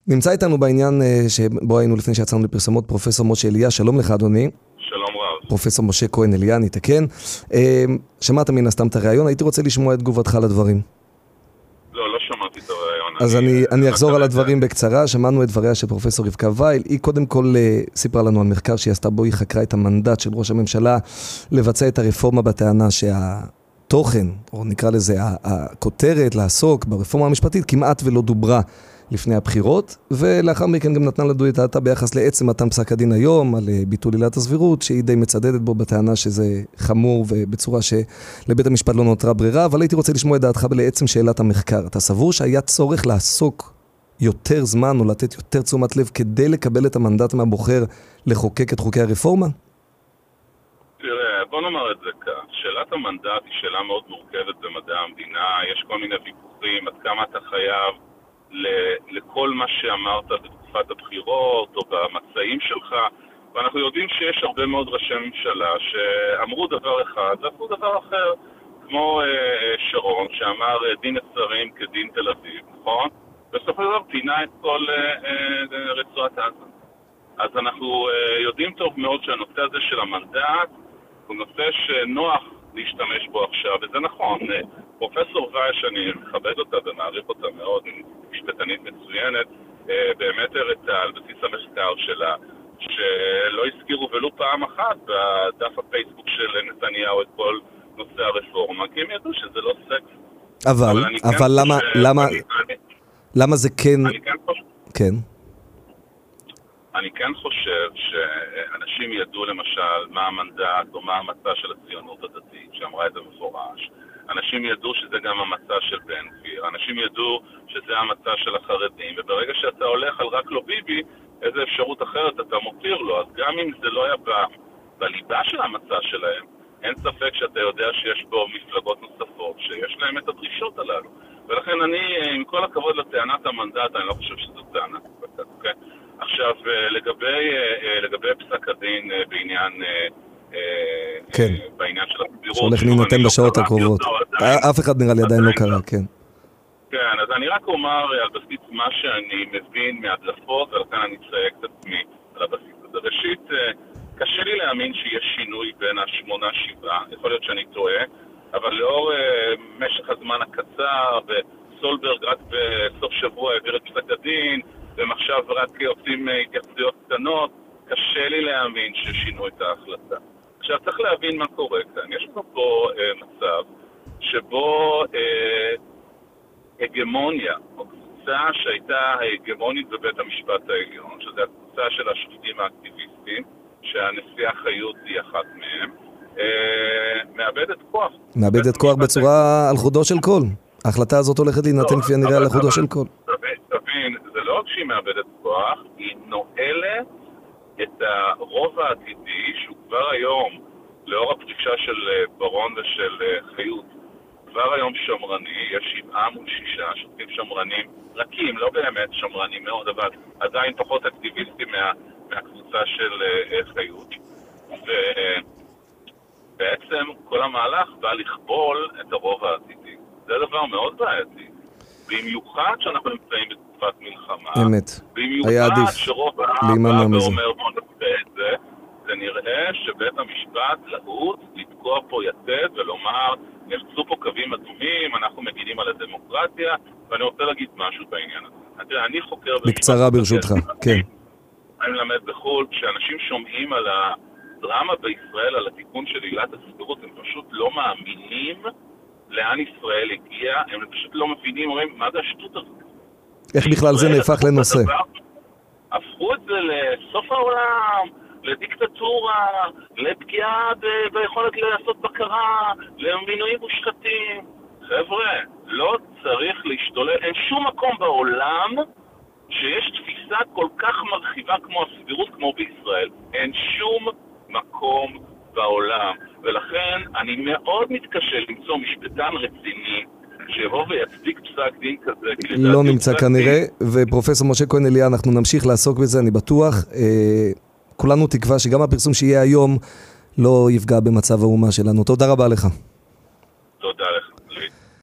נמצא איתנו בעניין שבו היינו לפני שיצאנו לפרסומות פרופסור משה אליה. שלום לך אדוני. שלום רב. פרופסור משה כהן אליה, נתקן. שמעת מן הסתם את הרעיון, הייתי רוצה לשמוע את תגובתך לדברים. לא שמעתי את הרעיון. אז אני אחזור על הדברים בקצרה. שמענו את דבריה של פרופסור רבקה וייל. היא קודם כל סיפרה לנו על מחקר שהיא עשתה בו, היא חקרה את המנדט של ראש הממשלה לבצע את הרפורמה בטענה שהתוכן, או נקרא לזה הכותרת לעסוק ברפורמה המשפטית, כמעט ולא דוברה לפני הבחירות, ולאחר מכן גם נתנה לדעתה את דעתה ביחס לעצם מתן פסק הדין היום על ביטול עילת הסבירות, שהיא די מצדדת בו בטענה שזה חמור ובצורה שלבית המשפט לא נותרה ברירה, אבל הייתי רוצה לשמוע את דעתך לעצם שאלת המחקר. אתה סבור שהיה צורך לעסוק יותר זמן או לתת יותר תשומת לב כדי לקבל את המנדט מהבוחר לחוקק את חוקי הרפורמה? תראה, בוא נאמר את זה כך. שאלת המנדט היא שאלה מאוד מורכבת במדע המדינה. יש כל מיני ויכוחים עד כמה אתה חייב לכל מה שאמרת בתקופת הבחירות או במצעים שלך, ואנחנו יודעים שיש הרבה מאוד ראשי ממשלה שאמרו דבר אחד ועשו דבר אחר, כמו שרון שאמר דין נצרים כדין תל אביב, נכון? בסופו של דבר פינה את כל רצועת עזה. אז אנחנו יודעים טוב מאוד שהנושא הזה של המנדט הוא נושא שנוח להשתמש בו עכשיו, וזה נכון. פרופסור וייל, שאני מכבד אותה ומעריך אותה מאוד, משפטנית מצוינת, באמת הראתה על בסיס המחקר שלה, שלא הזכירו ולו פעם אחת בדף הפייסבוק של נתניהו את כל נושא הרפורמה, כי הם ידעו שזה לא סקס. אבל למה זה כן... כן. אני כן חושב שאנשים ידעו למשל מה המנדט או מה המצע של הציונות הדתית, שאמרה את זה מפורש. אנשים ידעו שזה גם המצע של בן גביר, אנשים ידעו שזה המצע של החרדים, וברגע שאתה הולך על רק לא ביבי, איזה אפשרות אחרת אתה מותיר לו. אז גם אם זה לא היה בליבה של המצע שלהם, אין ספק שאתה יודע שיש בו מפלגות נוספות, שיש להם את הדרישות הללו. ולכן אני, עם כל הכבוד לטענת המנדט, אני לא חושב שזו טענה. אוקיי? עכשיו, לגבי פסק הדין בעניין... כן. בעניין של הסבירות. שהולך להינתן בשעות הקרובות. אף אחד נראה לי עדיין לא קרה, כן. כן, אז אני רק אומר על בסיס מה שאני מבין מהדלפות, ולכן אני אצייק את עצמי על הבסיס הזה. ראשית, קשה לי להאמין שיש שינוי בין 8-7, יכול להיות שאני טועה, אבל לאור משך הזמן הקצר, וסולברג רק בסוף שבוע העביר את פסק הדין, והם עכשיו רק עושים התייחסויות קטנות, קשה לי להאמין ששינו את ההחלטה. עכשיו צריך להבין מה קורה כאן. יש לנו פה מצב שבו הגמוניה, או קבוצה שהייתה ההגמונית בבית המשפט העליון, שזו הקבוצה של השופטים האקטיביסטים, שהנשיאה חיות היא אחת מהם, מאבדת כוח. מאבדת כוח בצורה על חודו של כל. ההחלטה הזאת הולכת להינתן כפי הנראה על חודו של כל. תבין, זה לא רק שהיא מאבדת כוח, היא נועלת את הרוב העתידי, שהוא כבר היום, לאור הפרישה של ברון ושל חיות, כבר היום שמרני, יש 7 מול 6 שופטים שמרנים, רכים, לא באמת שמרנים מאוד, אבל עדיין פחות אקטיביסטים מהקבוצה של חיות. ובעצם כל המהלך בא לכבול את הרוב העתידי. זה דבר מאוד בעייתי. במיוחד שאנחנו נמצאים בתקופת מלחמה. אמת. היה עדיף שרוב העם בא ואומר בוא נעשה את זה, זה נראה שבית המשפט להוט לתקוע פה יתד ולומר נחצו פה קווים אדומים, אנחנו מגינים על הדמוקרטיה, ואני רוצה להגיד משהו בעניין הזה. אני חוקר... בקצרה ברשותך, כן. אני מלמד בחול, כשאנשים שומעים על הדרמה בישראל, על התיקון של עילת הסבירות, הם פשוט לא מאמינים לאן ישראל הגיע, הם פשוט לא מבינים, אומרים, מה זה השטות הזאת? איך בכלל זה נהפך לנושא? הפכו את זה לסוף העולם, לדיקטטורה, לפגיעה ביכולת לעשות בקרה, למינויים מושחתים. חבר'ה, לא צריך להשתולל, אין שום מקום בעולם שיש תפיסה כל כך מרחיבה כמו הסבירות כמו בישראל. אין שום מקום בעולם. ולכן אני מאוד מתקשה למצוא משפטן רציני שיבוא ויצדיק פסק דין כזה. לא נמצא כנראה, ופרופסור משה כהן אליה, אנחנו נמשיך לעסוק בזה, אני בטוח. כולנו תקווה שגם הפרסום שיהיה היום לא יפגע במצב האומה שלנו. תודה רבה לך. תודה.